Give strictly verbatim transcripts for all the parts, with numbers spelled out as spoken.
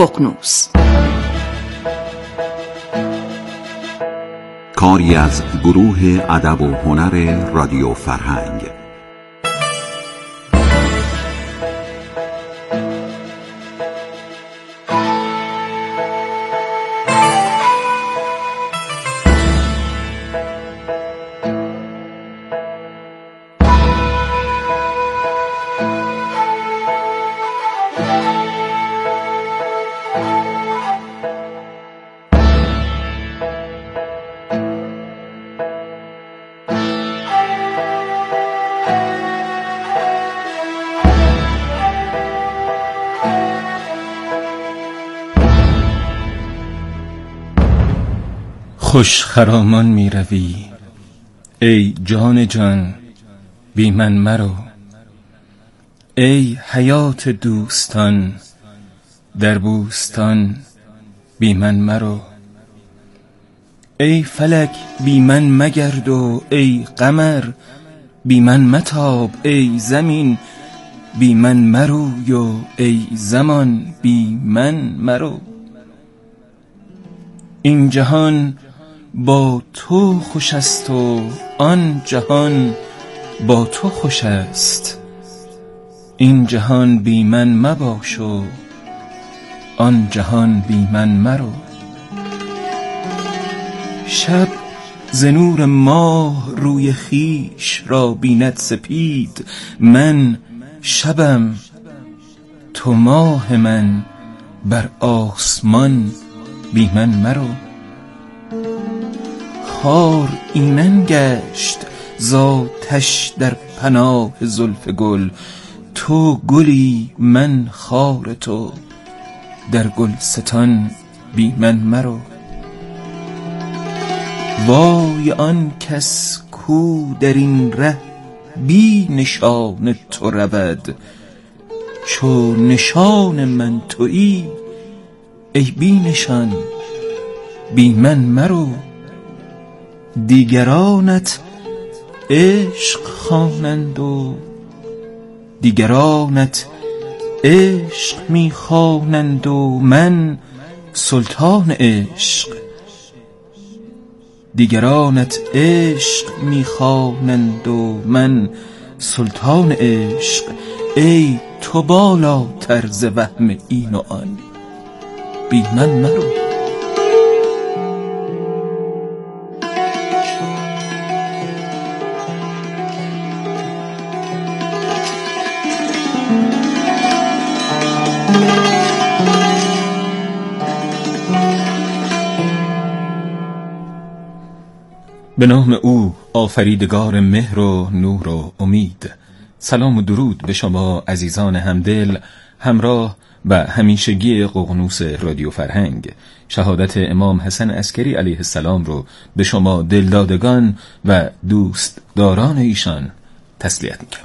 ققنوس. کاری از گروه ادب و هنر رادیو فرهنگ. خوش خرامان می روی ای جان جان، بی من مرو. ای حیات دوستان در بوستان، بی من مرو. ای فلک بی من مگرد و ای قمر بی من متاب. ای زمین بی من مروی و ای زمان بی من مرو. این جهان با تو خوش است و آن جهان با تو خوش است. این جهان بی من مباش و آن جهان بی من مرو. شب ز نور ماه روی خویش را بیند سپید. من شبم تو ماه من، بر آسمان بی من مرو. خار ایمن گشت ذاتش در پناه زلف گل. تو گلی من خار تو، در گلستان بی من مرو. وای آن کس کو در این ره بی نشان تو رود. چو نشان من تویی ای بی نشان بی من مرو. دیگرانت عشق خوانند و دیگرانت عشق میخوانند و من سلطان عشق. دیگرانت عشق میخوانند و من سلطان عشق. ای تو بالاتر ز وهم این و آن، بی من مرو. به نام او آفریدگار مهر و نور و امید. سلام و درود به شما عزیزان همدل، همراه و همیشگی ققنوس رادیو فرهنگ. شهادت امام حسن عسکری علیه السلام رو به شما دلدادگان و دوست داران ایشان تسلیت میگم.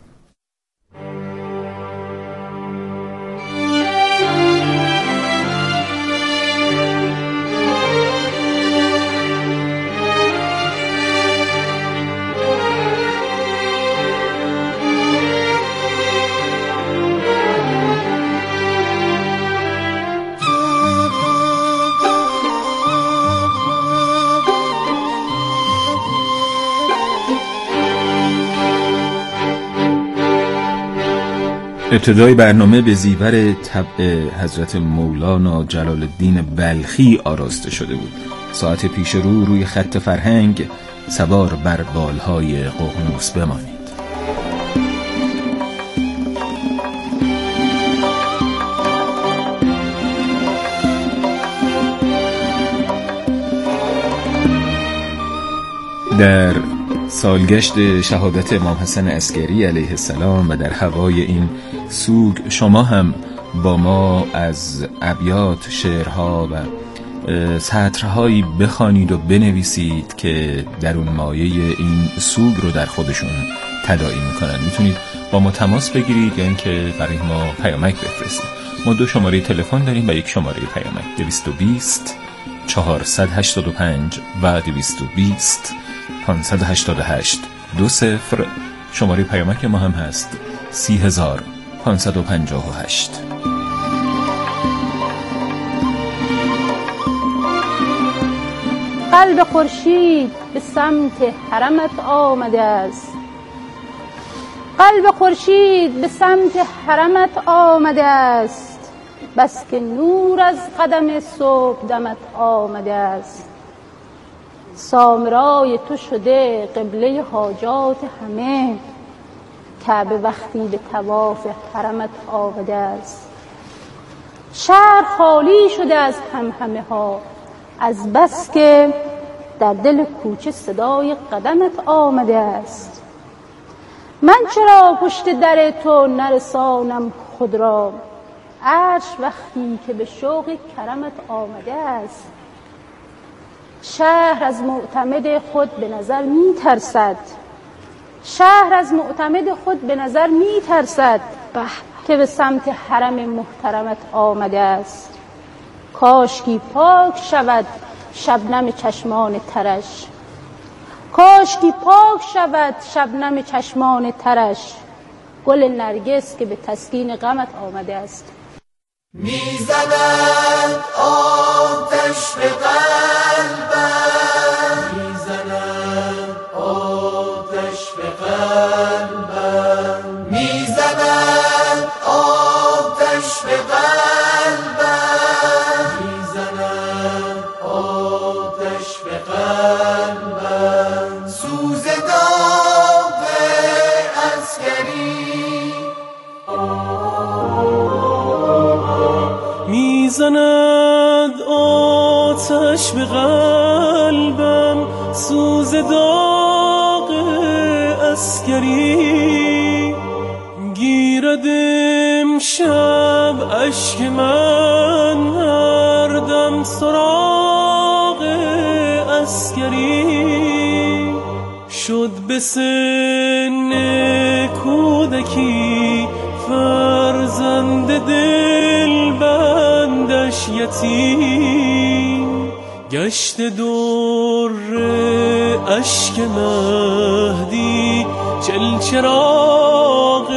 ابتدای برنامه به زیور طبع حضرت مولانا جلال الدین بلخی آراسته شده بود. ساعت پیش رو روی خط فرهنگ سوار بر بالهای ققنوس بمانید. در سالگشت شهادت امام حسن عسکری علیه السلام و در هوای این سوگ شما هم با ما از ابیات، شعرها و سطرهایی بخوانید و بنویسید که در اون مایه این سوگ رو در خودشون تداعی میکنن. میتونید با ما تماس بگیرید یا اینکه برای ما پیامک بفرستید. ما دو شماره تلفن داریم و یک شماره پیامک: دویست و بیست چهارصد و هشتاد و پنج و دویست و بیست پانصد و هشتاد و هشت دو صفر. شماره پیامک ما هم هست سی هزار پانصد و پنجاه و هشت. قلب خورشید به سمت حرمت آمده است. قلب خورشید به سمت حرمت آمده است، بس که نور از قدم صبح دمت آمده است. سامرای تو شده قبله حاجات همه، کعبه وقتی به طواف حرمت آمده است. شهر خالی شده از همهمه ها، از بس که در دل کوچه صدای قدمت آمده است. من چرا پشت در تو نرسانم خود را، عرش وقتی که به شوق کرمت آمده است. شهر از معتمد خود به نظر می ترسد، شهر از معتمد خود به نظر می ترسد که به سمت حرم محترمت آمده است. کاشکی پاک شود شبنم چشمان ترش، کاشکی پاک شود شبنم چشمان ترش، گل نرگس که به تسکین غمت آمده است. میزند آتش به قلبم، میزند آتش به قلبم، میزند آتش به قلبم، میزند آتش به قلبم، سوز داغ عسکری میزند آتش به قلبم، سوز داغ عسکری. گیرد امشب اشک من هر دم سراغ عسکری. شد به سن کودکی فرزند دل بندش یتیم، گشت دور اشک مهدی چلچراغ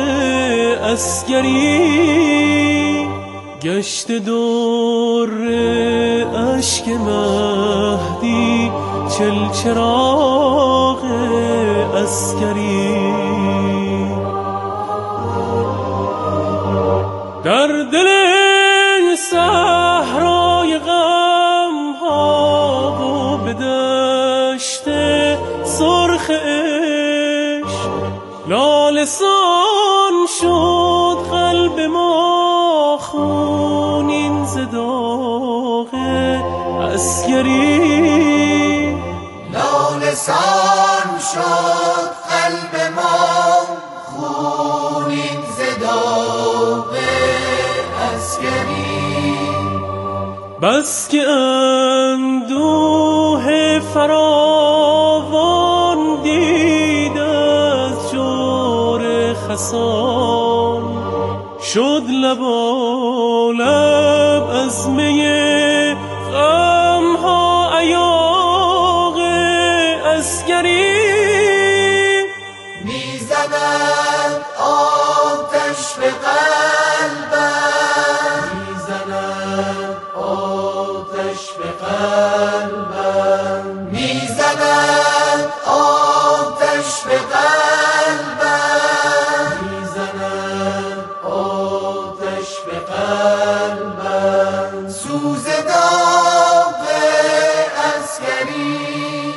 عسکری. گشت دور اشک مهدی چلچراغ عسکری. در دل صحرای غم ها و به دشت سرخ عشق، لاله‌سان شد قلب ما خونین ز داغ عسکری. لاله‌سان شد قلب ما خونین ز داغ عسکری. بس که اندوه فراوان دید از جور خسان، شد لبالب از می غمها ایاغ عسکری. میزند آتش به قلبم، میزند آتش به قلبم، میزند آتش به قلبم، میزند آتش به قلبم، سوز داغ عسکری.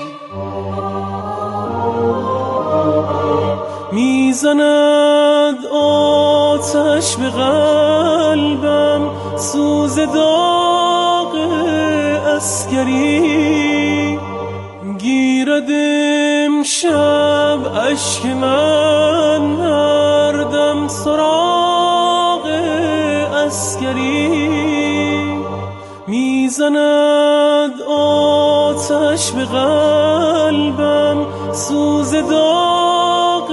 میزند آتش به قلبم، سوز داغ عسکری. گیرد امشب اشک من هر دم سراغ عسکری. میزند آتش به قلبم، سوز داغ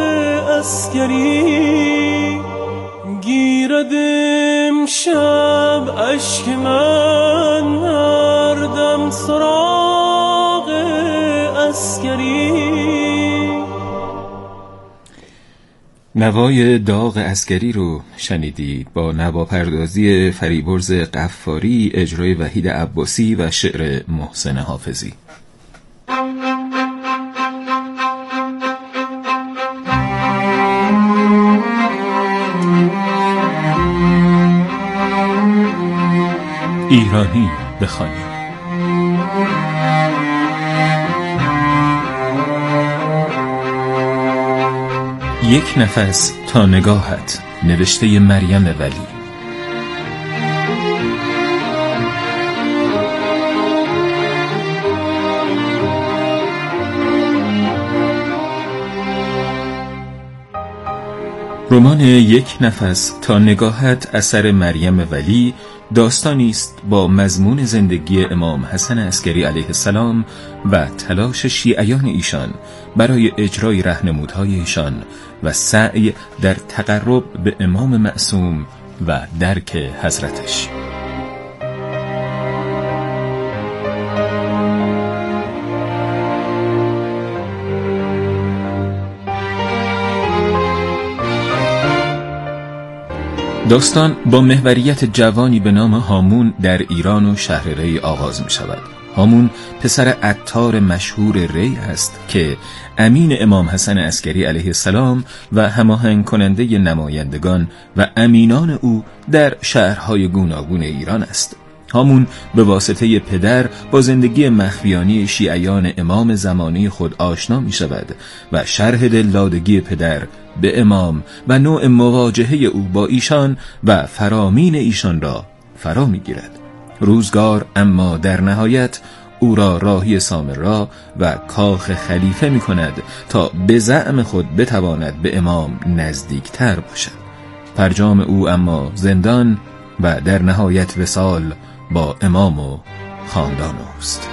عسکری. گیرد امشب اشک من هر دم سراغ عسکری. نوای داغ عسکری رو شنیدید با نواپردازی فریبرز قفاری، اجرای وحید عباسی و شعر محسن حافظی. ایرانی بخوانیم. یک نفس تا نگاهت، نوشته مریم ولی. رمان یک نفس تا نگاهت اثر مریم ولی داستانی است با مضمون زندگی امام حسن عسکری علیه السلام و تلاش شیعیان ایشان برای اجرای راهنمودهای ایشان و سعی در تقرب به امام معصوم و درک حضرتش. داستان با محوریت جوانی به نام هامون در ایران و شهر ری آغاز می شود. هامون پسر عطار مشهور ری است که امین امام حسن عسکری علیه السلام و هماهنگ کننده نمایندگان و امینان او در شهرهای گوناگون ایران است. هامون به واسطه پدر با زندگی مخفیانه شیعیان امام زمانه خود آشنا می شود و شرح دلدادگی پدر به امام و نوع مواجهه او با ایشان و فرامین ایشان را فرا می گیرد. روزگار اما در نهایت او را راهی سامرا و کاخ خلیفه می کند تا به زعم خود بتواند به امام نزدیکتر باشد. فرجام او اما زندان و در نهایت وصال با امام و خاندان اوست.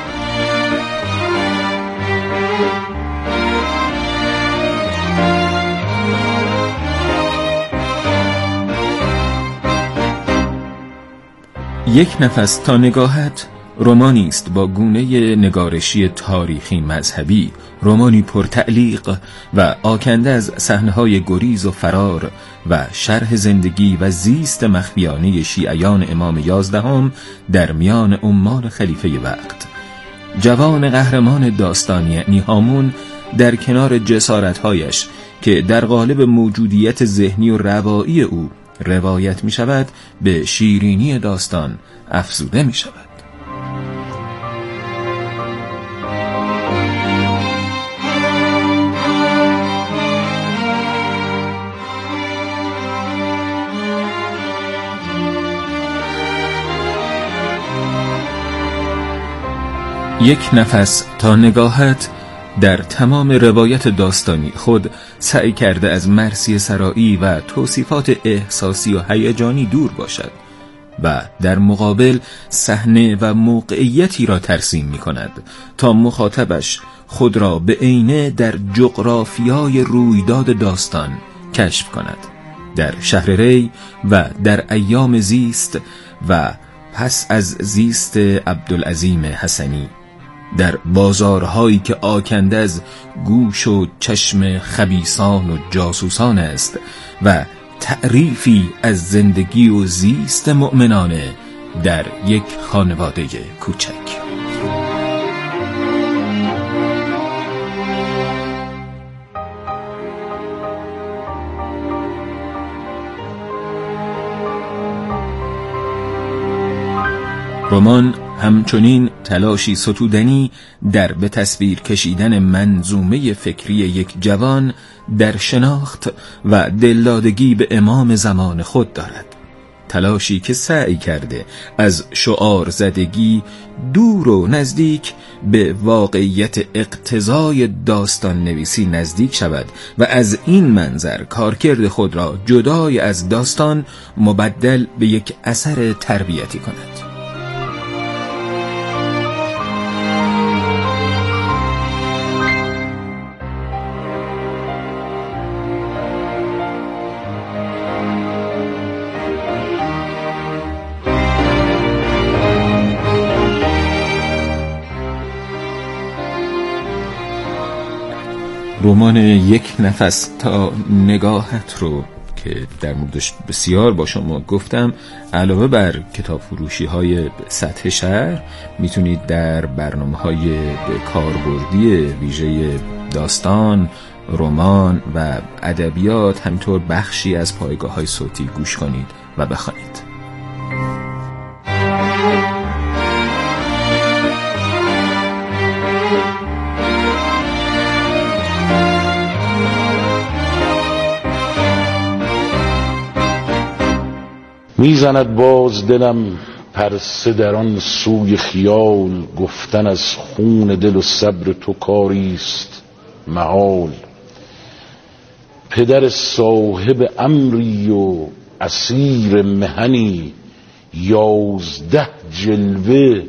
یک نفس تا نگاهت رمانی است با گونه نگارشی تاریخی مذهبی، رمانی پرتعلیق و آکنده از صحنه‌های گریز و فرار و شرح زندگی و زیست مخفیانه شیعیان امام یازدهم در میان عمال خلیفه وقت. جوان قهرمان داستان یعنی هامون در کنار جسارت‌هایش که در قالب موجودیت ذهنی و روایی او روایت می شود، به شیرینی داستان افزوده می شود. یک نفس تا نگاهت در تمام روایت داستانی خود سعی کرده از مرثیه سرایی و توصیفات احساسی و هیجانی دور باشد و در مقابل صحنه و موقعیتی را ترسیم می کند تا مخاطبش خود را به عینه در جغرافیای رویداد داستان کشف کند. در شهر ری و در ایام زیست و پس از زیست عبدالعظیم حسنی، در بازارهایی که آکنده از گوش و چشم خبیثان و جاسوسان است و تعریفی از زندگی و زیست مؤمنانه در یک خانواده کوچک. رمان همچنین تلاشی ستودنی در به تصویر کشیدن منظومه فکری یک جوان در شناخت و دلدادگی به امام زمان خود دارد. تلاشی که سعی کرده از شعار زدگی دور و نزدیک به واقعیت اقتضای داستان نویسی نزدیک شود و از این منظر کارکرد خود را جدای از داستان مبدل به یک اثر تربیتی کند. رمان یک نفس تا نگاهت رو که در موردش بسیار با شما گفتم، علاوه بر کتاب فروشی های سطح شهر میتونید در برنامه های کاربردی ویژه داستان، رمان و ادبیات همینطور بخشی از پایگاه های صوتی گوش کنید و بخوانید. میزند باز دلم پرسه در آن سوی خیال، گفتن از خون دل و صبر تو کاریست محال. پدر صاحب امری و اسیر مهنی، یازده جلوه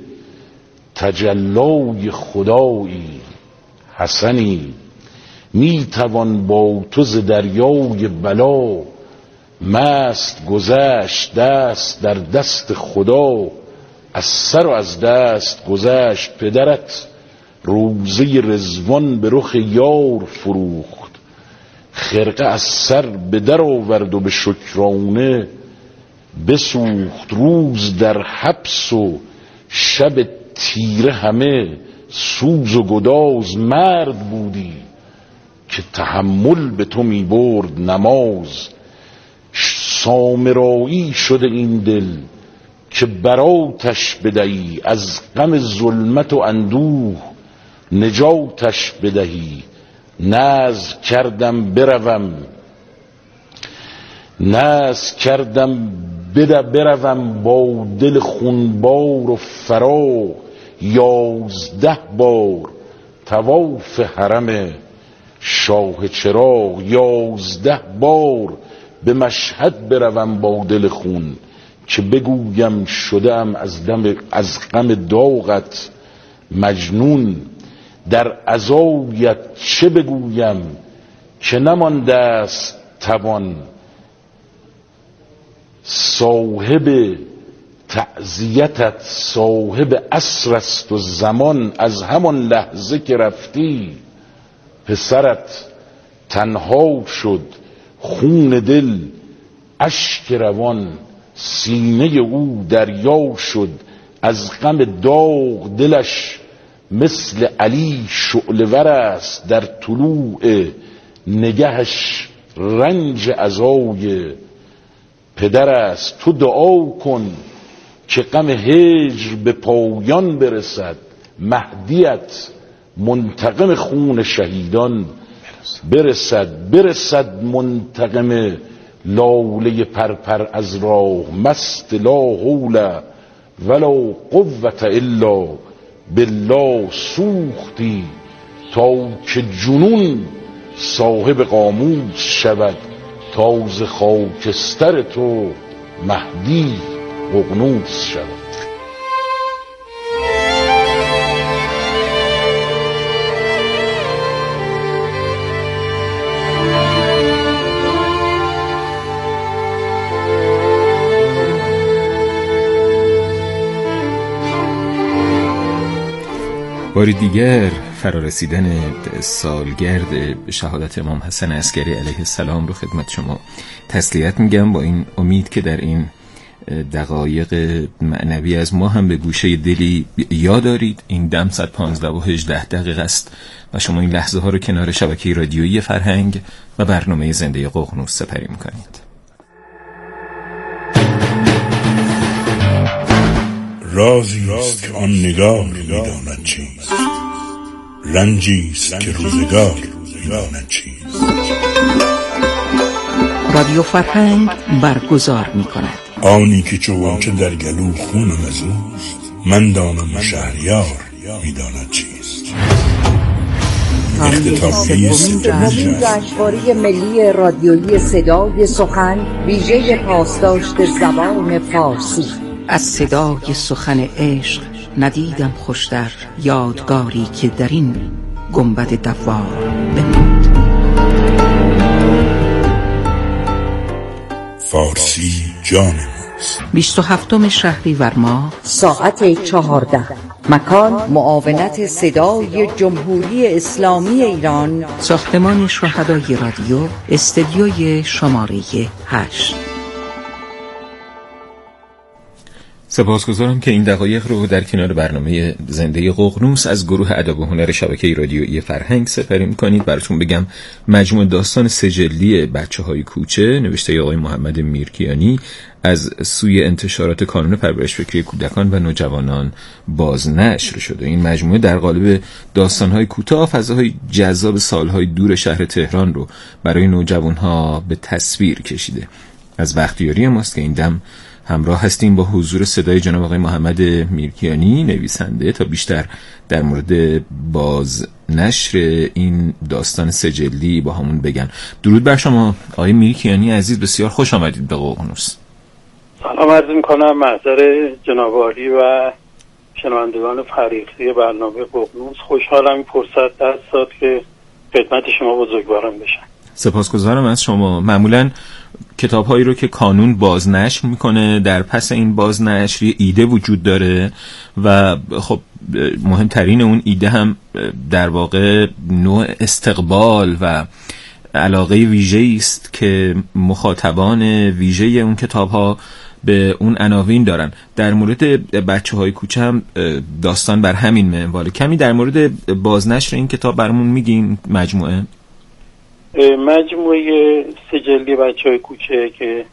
تجلای خدایی حسنی. میتوان با تو ز دریای بلا، مست گذشت دست در دست خدا. از سر و از دست گذشت پدرت، روزه رضوان به رخ یار فروخت. خرقه از سر به در آورد و به شکرانه بسوخت. روز در حبس و شب تیره همه، سوز و گداز مرد بودی که تحمل به تو می برد نماز. سامرایی شده این دل که براتش بدهی، از غم ظلمت و اندوه نجاتش بدهی. ناز کردم بروم ناز کردم بده بروم با دل خونبار و فراغ. یازده بار طواف حرم شاه چراغ، یازده بار به مشهد بروم با دل خون. که بگویم شدم از دم از غم داغت مجنون. در عزایت چه بگویم که نمانده است توان. صاحب تعزیتت صاحب عصر است و زمان. از همان لحظه که رفتی پسرت تنها شد. خون دل اشک روان، سینه او دریا شد. از غم داغ دلش مثل علی شعله ور است. در طلوع نگهش رنج عزای پدر است. تو دعا کن که غم هجر به پایان برسد. مهدیت منتقم خون شهیدان برسد. برسد منتقم لاله پرپر از راه. مست لا حول ولا قوة الا بالله سوختی تا که جنون صاحب قاموس شود. تازه خاکستر تو مهدی ققنوس شود. بار دیگر فرارسیدن سالگرد شهادت امام حسن عسکری علیه السلام رو خدمت شما تسلیت میگم، با این امید که در این دقایق معنوی از ما هم به گوشه دلی یاد دارید. این دم صد پانزده و هجده دقیقه است و شما این لحظه ها رو کنار شبکه رادیویی فرهنگ و برنامه زنده ققنوس سپری میکنید. رازی است که آن نگار میداند چیست، رنجی است که روزگار میداند چیست. رادیو فرهنگ برگزار میکند آنی که چوانچه در گلو خون مزوست، من دانم شهریار میداند چیست. اختتامیه سومین جشنواره ملی رادیویی صدای سخن ویژه پاسداشت زبان فارسی. از صدای سخن عشق ندیدم خوشتر، یادگاری که در این گنبد دوار بماند. فارسی جان ماست. بیست و هفتم شهریور ماه ساعت چهارده. مکان معاونت صدای جمهوری اسلامی ایران، ساختمان شهدای رادیو، استدیوی شماره هشت. سپاسگزارم که این دقایق رو در کنار برنامه زنده ققنوس از گروه ادب و هنر شبکه رادیویی فرهنگ سپری می‌کنید. براتون بگم مجموعه داستان سجلی بچه‌های کوچه نوشته آقای محمد میرکیانی از سوی انتشارات کانون پرورش فکری کودکان و نوجوانان بازنشر شده. این مجموعه در قالب داستان‌های کوتاه فضاهای جذاب سال‌های دور شهر تهران رو برای نوجوان‌ها به تصویر کشیده. از بختیاری ماست که این دم همراه هستیم با حضور صدای جناب آقای محمد میرکیانی نویسنده تا بیشتر در مورد بازنشر این داستان سجلی با همون بگن. درود بر شما آقای میرکیانی عزیز، بسیار خوش آمدید به ققنوس. سلام عرض می‌کنم محضر جناب عالی و شنوندگان فریقی برنامه ققنوس. خوشحالم این فرصت دست داد که خدمت شما بزرگواران بشم. سپاسگزارم از شما. معمولاً کتاب‌هایی رو که کانون بازنشر میکنه، در پس این بازنشر یه ایده وجود داره و خب مهمترین اون ایده هم در واقع نوع استقبال و علاقه ویژه‌ای است که مخاطبان ویژه اون کتاب‌ها به اون عناوین دارن. در مورد بچه‌های کوچه هم داستان بر همین منواله. کمی در مورد بازنشر این کتاب برامون میگین مجموعه؟ مجموعه سجلی بچه‌های کوچه که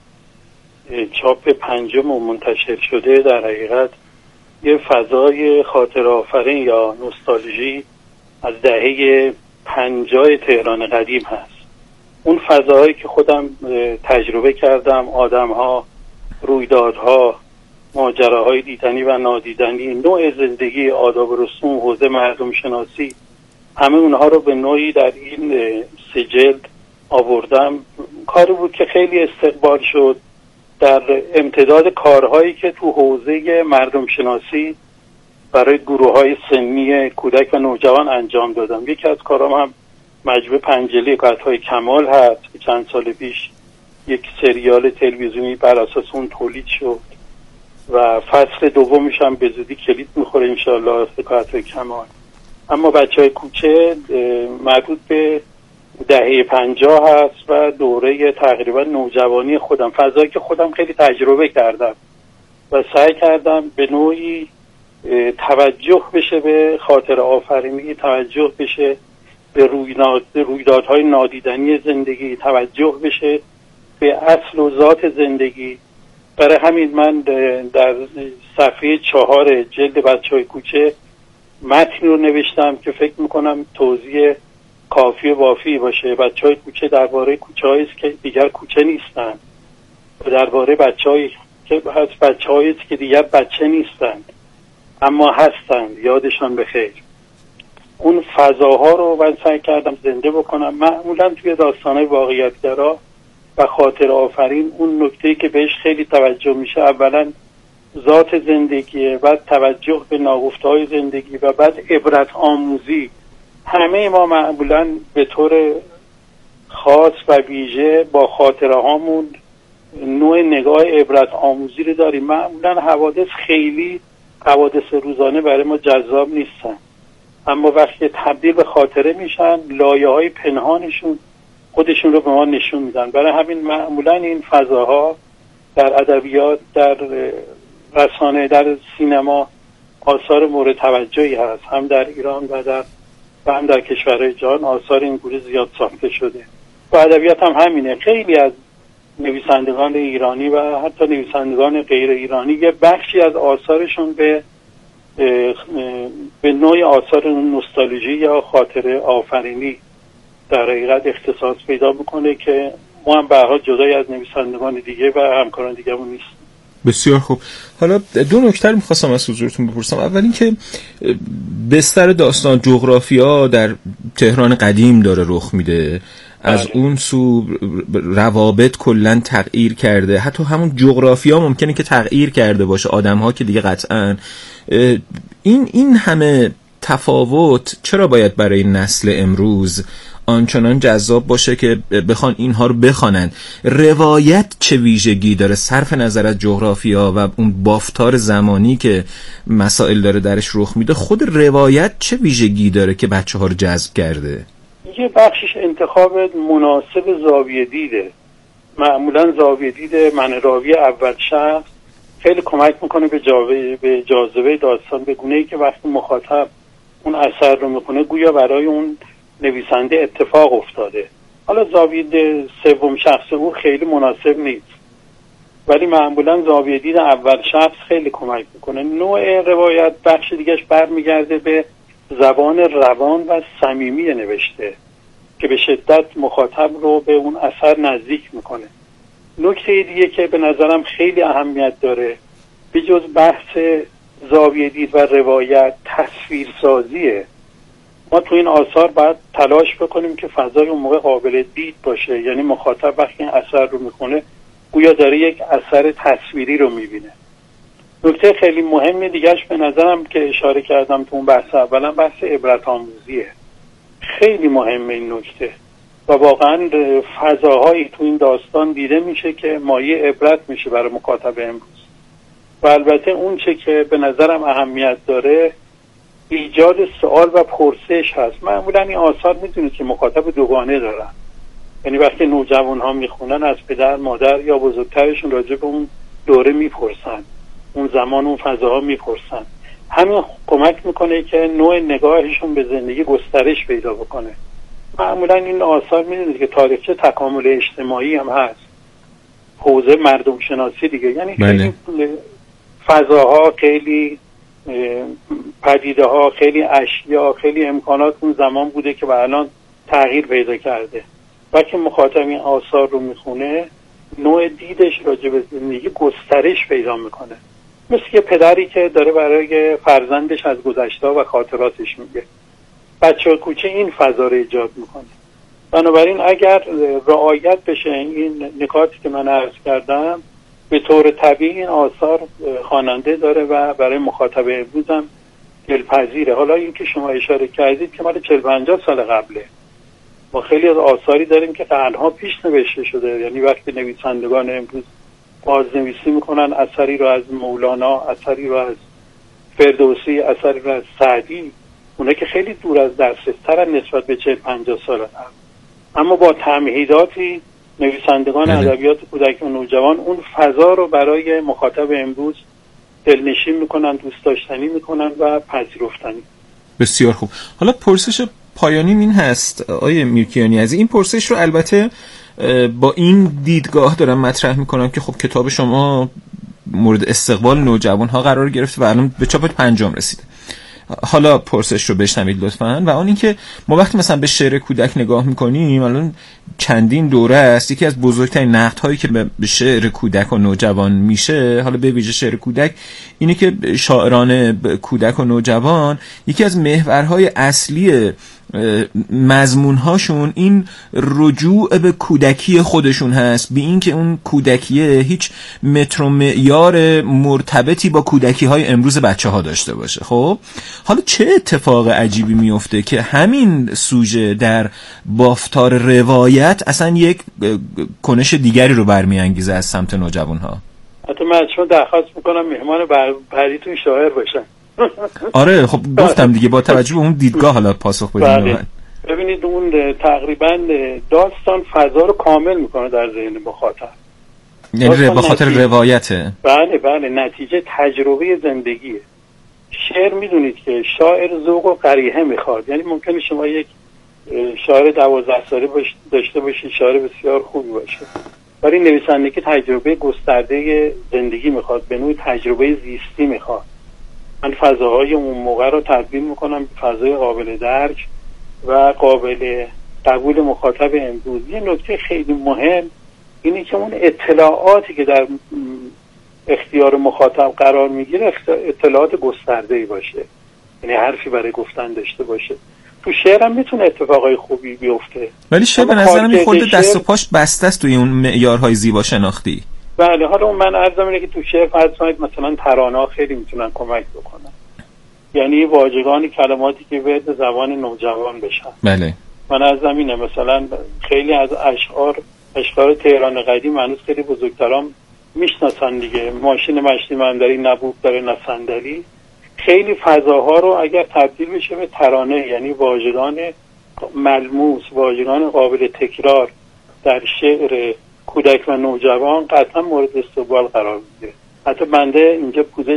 چاپ پنجم منتشر شده در حقیقت یه فضای خاطر آفرین یا نوستالژی از دهه پنجاه تهران قدیم هست. اون فضاهایی که خودم تجربه کردم، آدم‌ها، رویدادها، ماجراهای دیدنی و نادیدنی، نوع زندگی، آداب و رسوم، حوزه مردم شناسی، همه اونها رو به نوعی در این سجل آوردم. کاری بود که خیلی استقبال شد در امتداد کارهایی که تو حوزه مردم شناسی برای گروه‌های سنی کودک و نوجوان انجام دادم. یکی از کارام هم مجموعه پنجلی قطعه‌های کمال هست که چند سال پیش یک سریال تلویزیونی بر اساس اون تولید شد و فصل دومش هم به زودی کلید میخوره انشاءالله، قطعه‌های کمال. اما بچه‌های کوچه مربوط به دهه پنجاه هست و دوره تقریبا نوجوانی خودم، فضایی که خودم خیلی تجربه کردم و سعی کردم به نوعی توجه بشه به خاطر آفرینی، توجه بشه به رویدادهای نادیدنی زندگی، توجه بشه به اصل و ذات زندگی. برای همین من در صفحه چهار جلد بچه‌های کوچه متن رو نوشتم که فکر میکنم توضیح کافی و وافی باشه. بچه‌های کوچه درباره کوچه‌هایی است که دیگر کوچه نیستند و درباره بچه‌هایی که هست بچه‌هایی است که دیگر بچه نیستند اما هستند، یادشان بخیر. اون فضاها رو من سعی کردم زنده بکنم. معمولا توی داستان‌های واقعیت‌گرا و خاطر آفرین اون نکته‌ای که بهش خیلی توجه میشه اولا ذات زندگیه، بعد توجه به ناگفته‌های زندگی و بعد عبرت آموزی. همه ما معمولاً به طور خاص و ویژه با خاطره هامون نوع نگاه عبرت آموزی رو داریم. معمولاً حوادث خیلی حوادث روزانه برای ما جذاب نیستن، اما وقتی تبدیل به خاطره میشن لایه‌های پنهانشون خودشون رو به ما نشون میدن. برای همین معمولاً این فضاها در ادبیات، در رسانه، در سینما آثار مورد توجهی هست. هم در ایران و در و هم در کشورهای جهان آثار این گونه زیاد ساخته شده. و ادبیات هم همینه. خیلی از نویسندگان ایرانی و حتی نویسندگان غیر ایرانی یه بخشی از آثارشون به به نوع آثار نوستالژی یا خاطره آفرینی در حقیقت اختصاص پیدا میکنه که ما هم به هر حال جدای از نویسندگان دیگه و همکاران دیگه‌مون نیست. بسیار خوب. حالا دو نکته رو می‌خواستم از حضورتون بپرسم. اول اینکه بستر داستان جغرافیا در تهران قدیم داره رخ میده، از بله. اون سو روابط کلن تغییر کرده، حتی همون جغرافیا ممکنه که تغییر کرده باشه، آدم‌ها که دیگه قطعاً این این همه تفاوت چرا باید برای نسل امروز آنچنان جذاب باشه که بخوان اینها رو بخوانن؟ روایت چه ویژگی داره صرف نظر از جغرافیا و اون بافتار زمانی که مسائل داره درش رخ میده؟ خود روایت چه ویژگی داره که بچه ها رو جذب کرده؟ یه بخشش انتخاب مناسب زاویه دیده. معمولا زاویه دیده من راوی اول شخص خیلی کمک میکنه به جاوه به جاذبه داستان، به گونه‌ای که وقتی مخاطب اون اثر رو میخونه گویا برای اون نویسنده اتفاق افتاده. حالا زاویه سوم شخص او خیلی مناسب نیست، ولی معمولا زاویه دید اول شخص خیلی کمک میکنه. نوع روایت بخش دیگهش برمیگرده به زبان روان و صمیمی نوشته که به شدت مخاطب رو به اون اثر نزدیک میکنه. نکته دیگه که به نظرم خیلی اهمیت داره به جز بحث زاویه دید و روایت، تصویرسازیه. ما تو این آثار باید تلاش بکنیم که فضای اون موقع قابل دید باشه، یعنی مخاطب وقتی این اثر رو میخونه گویا داره یک اثر تصویری رو میبینه. نکته خیلی مهم دیگهش به نظرم که اشاره کردم تو اون بحث اولا بحث عبرت آموزیه. خیلی مهمه این نکته و واقعا فضاهایی تو این داستان دیده میشه که مایه عبرت میشه برای مخاطب امروز. و البته اون چه که به نظرم اهمیت داره ایجاد سوال و پرسش هست. معمولا این آثار میدونید که مخاطب دوگانه دارن، یعنی وقتی نوجوان ها میخونن از پدر مادر یا بزرگترشون راجع به اون دوره میپرسن، اون زمان اون فضاها میپرسن. همین کمک میکنه که نوع نگاهشون به زندگی گسترش پیدا بکنه. معمولا این آثار میدونید که تاریخچه تکامل اجتماعی هم هست، حوزه مردم شناسی دیگه، یعنی خیلی فضاها، خیلی پدیده ها، خیلی اشیا، خیلی امکانات اون زمان بوده که به الان تغییر پیدا کرده. وقتی مخاطب این آثار رو میخونه نوع دیدش راجع به زندگی گسترش پیدا میکنه، مثل که پدری که داره برای فرزندش از گذشته و خاطراتش میگه. بچه کوچه این فضا رو ایجاد میکنه. بنابراین اگر رعایت بشه این نکاتی که من عرض کردم، به طور طبیعی این آثار خواننده داره و برای مخاطب امروز هم دلپذیره. حالا این که شما اشاره کردید که مال چهل پنجاه سال قبله، ما خیلی از آثاری داریم که قرنها پیش نوشته شده، یعنی وقتی نویسندگان امروز بازنویسی میکنن اثری رو از مولانا، اثری رو از فردوسی، اثری رو از سعدی، اونه که خیلی دور از دسترسترن نسبت به چهل پنجاه سال قبل، اما با تمهیداتی نویسندگان ادبیات کودک و نوجوان اون فضا رو برای مخاطب امروز دلنشین میکنن، دوست داشتنی میکنن و پذیرفتنی. بسیار خوب. حالا پرسش پایانی این هست آیه میرکیانی، از این پرسش رو البته با این دیدگاه دارم مطرح میکنم که خب کتاب شما مورد استقبال نوجوان ها قرار گرفته و الان به چاپ پنجم رسیده. حالا پرسش رو بشنوید لطفاً. و اون این که ما وقتی مثلا به شعر کودک نگاه میکنیم، الان چندین دوره است، یکی از بزرگترین نقدهایی که به شعر کودک و نوجوان میشه، حالا به ویژه شعر کودک، اینه که شاعران کودک و نوجوان یکی از محورهای اصلی مضمونهاشون این رجوع به کودکی خودشون هست، بی این که اون کودکیه هیچ متر و معیار مرتبطی با کودکی های امروز بچه ها داشته باشه. خب حالا چه اتفاق عجیبی میفته که همین سوژه در بافتار روایت اصلا یک کنش دیگری رو برمیانگیزه از سمت نوجوان ها؟ حتی من چون درخواست میکنم مهمان بعدیتون شاعر باشن. آره خب گفتم دیگه با توجه به اون دیدگاه حالا پاسخ بدیم. ببینید اون تقریبا داستان فضا رو کامل میکنه در ذهن مخاطب، یعنی به خاطر روایته. بله بله، نتیجه تجربه زندگیه. شعر میدونید که شاعر ذوق و قریحه میخواد، یعنی ممکنه شما یک شاعر دوازده ساله باش داشته باشید، شاعر بسیار خوبی باشه، ولی نویسندگی تجربه گسترده زندگی میخواد، به نوعی تجربه زیستی میخواد. من فضاهای اون موقع رو تبدیل میکنم به فضای قابل درک و قابل قبول مخاطب امروز. یه نکته خیلی مهم اینه که اون اطلاعاتی که در اختیار مخاطب قرار میگیره اطلاعات گسترده‌ای باشه، یعنی حرفی برای گفتن داشته باشه. تو شعر هم میتونه اتفاقای خوبی بیفته، ولی شعر به نظرم یه خورده دست و پاش بسته است توی اون معیارهای زیبا شناختی. بله، حالا اون من عرضم اینه که تو شعر فرض کنید مثلا ترانه‌ها خیلی میتونن کمک بکنن، یعنی واژگانی، کلماتی که وارد زبان نوجوان بشن. بله، من عرضم اینه مثلا خیلی از اشعار اشعار تهران قدیم هنوز خیلی بزرگترام میشناسن دیگه، ماشین مشتی مندری نبود داره نه صندلی. خیلی فضاها رو اگر تبدیل بشه به ترانه، یعنی واژگان ملموس، واژگان قابل تکرار در شعر کودک و نوجوان قطعا مورد استقبال قرار میگیره. حتی بنده اینجا پوزش